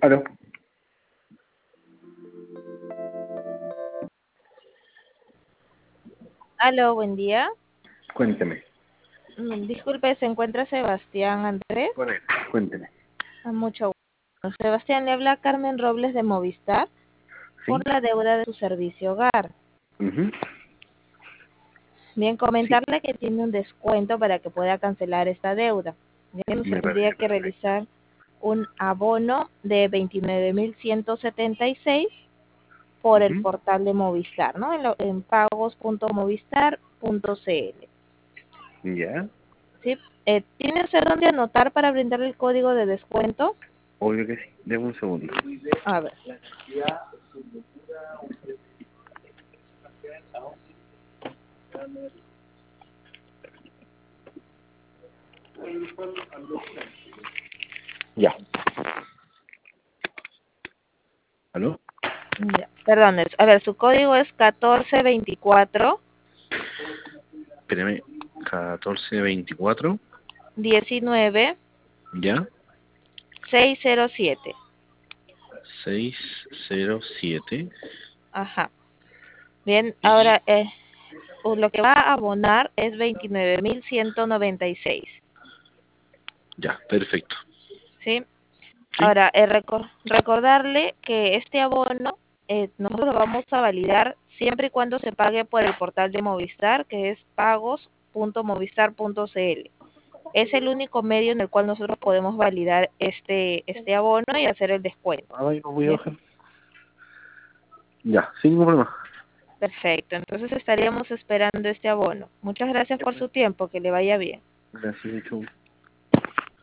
Aló. Aló, buen día. Cuénteme. Disculpe, ¿se encuentra Sebastián Andrés? Con él. Cuénteme. Mucho gusto. Sebastián, le habla Carmen Robles de Movistar ¿Sí? por la deuda de su servicio hogar. Mhm. Bien, Sí. comentarle que tiene un descuento para que pueda cancelar esta deuda. Bien, usted Me tendría parece que perfecto. realizar un abono de 29.176 por el Mhm. portal de Movistar, ¿no? En pagos.movistar.cl. Ya. ¿Sí? ¿Tiene usted dónde anotar para brindarle el código de descuento? Obvio que sí. Deme un segundo. A ver. Ya. ¿Aló? Ya, perdón, a ver, su código es 1424 Espérame. 1424. 19 Ya. 607. 607. Ajá. Bien, Y ahora lo que va a abonar es 29.196. ya. Perfecto. ¿Sí? ¿Sí? Ahora, recordarle que este abono nosotros lo vamos a validar siempre y cuando se pague por el portal de Movistar, que es pagos.movistar.cl. Es el único medio en el cual nosotros podemos validar este abono y hacer el descuento. Ahí no voy a Bien, bajar. Ya. Sin ningún problema. perfecto. Entonces estaríamos esperando este abono. Muchas gracias Ya por pues. su tiempo. Que le vaya bien. Gracias, chau.